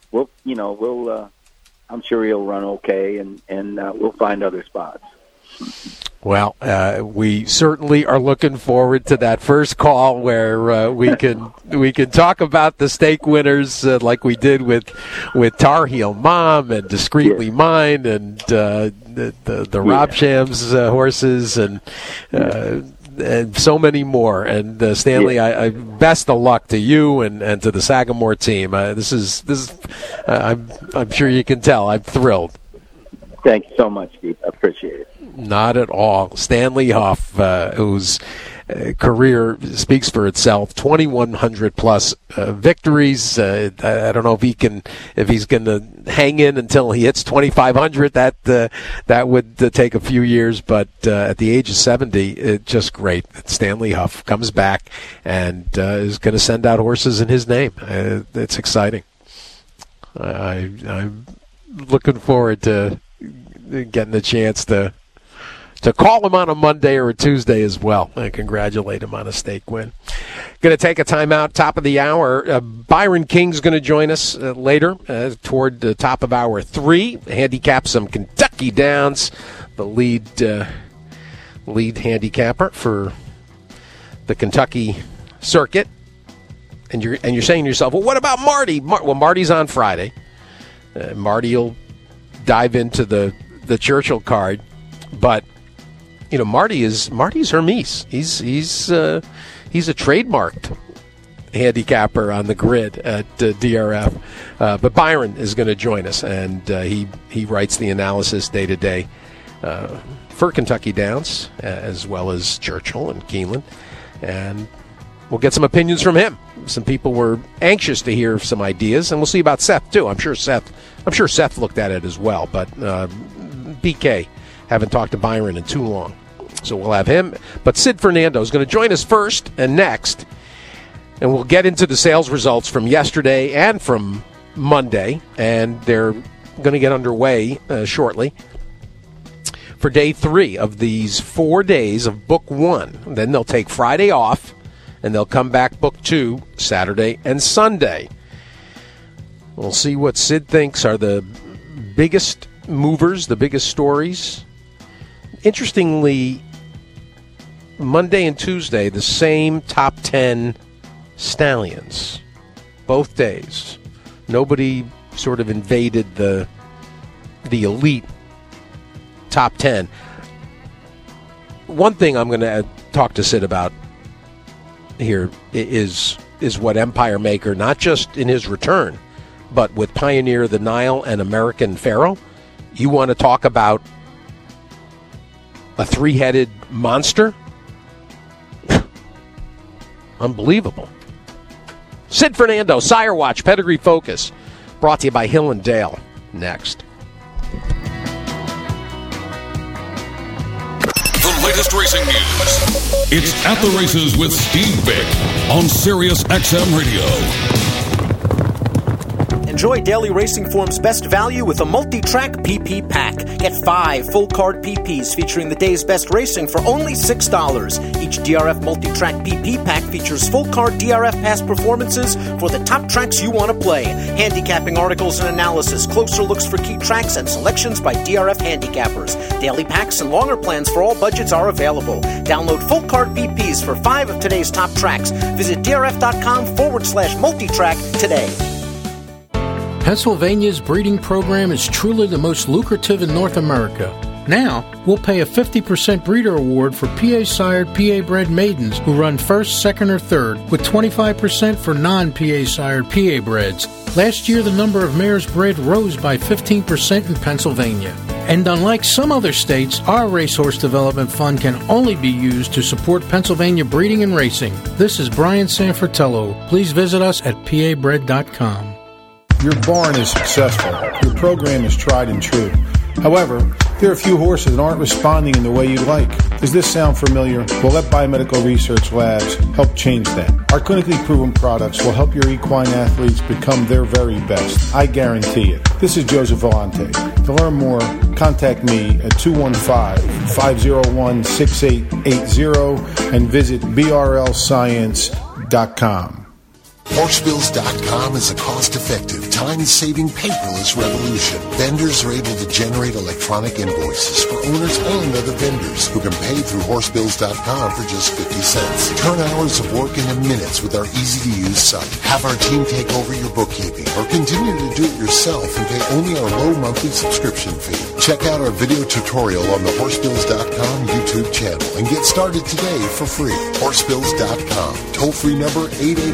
I'm sure he'll run okay, and we'll find other spots. Well, we certainly are looking forward to that first call where we can talk about the stake winners like we did with Tar Heel Mom and Discreetly Mine and the Rob Shams horses and so many more. And Stanley, I best of luck to you and to the Sagamore team. This is I'm sure you can tell I'm thrilled. Thank you so much, Steve. I appreciate it. Not at all. Stanley Huff, whose career speaks for itself, 2,100 plus victories. I don't know if he's going to hang in until he hits 2,500. That would take a few years, but at the age of 70, it's just great. Stanley Huff comes back and is going to send out horses in his name. It's exciting. I'm looking forward to getting the chance to call him on a Monday or a Tuesday as well and congratulate him on a stake win. Going to take a timeout, top of the hour. Byron King's going to join us later toward the top of hour 3. Handicap some Kentucky Downs, the lead handicapper for the Kentucky circuit. And you're saying to yourself, well, what about Marty? Marty's on Friday. Marty will dive into the Churchill card, but Marty's Hermes. He's a trademarked handicapper on the grid at DRF. But Byron is going to join us, and he writes the analysis day to day for Kentucky Downs as well as Churchill and Keeneland, and we'll get some opinions from him. Some people were anxious to hear some ideas, and we'll see about Seth too. I'm sure Seth looked at it as well, but BK. Haven't talked to Byron in too long, so we'll have him. But Sid Fernando is going to join us first and next, and we'll get into the sales results from yesterday and from Monday, and they're going to get underway shortly for day 3 of these 4 days of Book 1. Then they'll take Friday off, and they'll come back Book 2 Saturday and Sunday. We'll see what Sid thinks are the biggest movers, the biggest stories. Interestingly, Monday and Tuesday, the same top 10 stallions, both days. Nobody sort of invaded the elite top 10. One thing I'm going to talk to Sid about here is what Empire Maker, not just in his return, but with Pioneer, the Nile, and American Pharaoh. You want to talk about a three-headed monster? Unbelievable. Sid Fernando, Sire Watch, Pedigree Focus, brought to you by Hill and Dale. Next. The latest racing news. It's At the Races with Steve Vick on Sirius XM Radio. Enjoy Daily Racing Form's best value with a multi-track PP pack. Get 5 full-card PPs featuring the day's best racing for only $6. Each DRF multi-track PP pack features full-card DRF past performances for the top tracks you want to play, handicapping articles and analysis, closer looks for key tracks, and selections by DRF handicappers. Daily packs and longer plans for all budgets are available. Download full-card PPs for 5 of today's top tracks. Visit drf.com/multitrack today. Pennsylvania's breeding program is truly the most lucrative in North America. Now, we'll pay a 50% breeder award for PA-sired, PA-bred maidens who run first, second, or third, with 25% for non-PA-sired PA-breds. Last year, the number of mares bred rose by 15% in Pennsylvania. And unlike some other states, our Racehorse Development Fund can only be used to support Pennsylvania breeding and racing. This is Brian Sanfratello. Please visit us at pabred.com. Your barn is successful. Your program is tried and true. However, there are a few horses that aren't responding in the way you'd like. Does this sound familiar? Well, let Biomedical Research Labs help change that. Our clinically proven products will help your equine athletes become their very best. I guarantee it. This is Joseph Vellante. To learn more, contact me at 215-501-6880 and visit brlscience.com. Horsebills.com is a cost-effective, time-saving paperless revolution. Vendors are able to generate electronic invoices for owners and other vendors who can pay through Horsebills.com for just 50 cents. Turn hours of work into minutes with our easy-to-use site. Have our team take over your bookkeeping or continue to do it yourself and pay only our low monthly subscription fee. Check out our video tutorial on the Horsebills.com YouTube channel and get started today for free. Horsebills.com. Toll-free number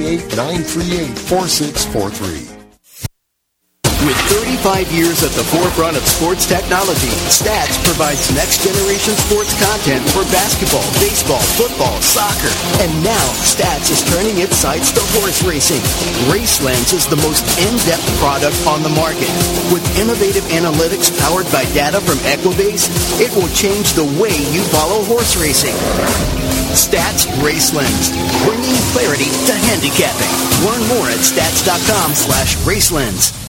888-938-4643. With 35 years at the forefront of sports technology, Stats provides next-generation sports content for basketball, baseball, football, soccer. And now, Stats is turning its sights to horse racing. RaceLens is the most in-depth product on the market. With innovative analytics powered by data from Equibase, it will change the way you follow horse racing. Stats RaceLens, bringing clarity to handicapping. Learn more at stats.com/RaceLens.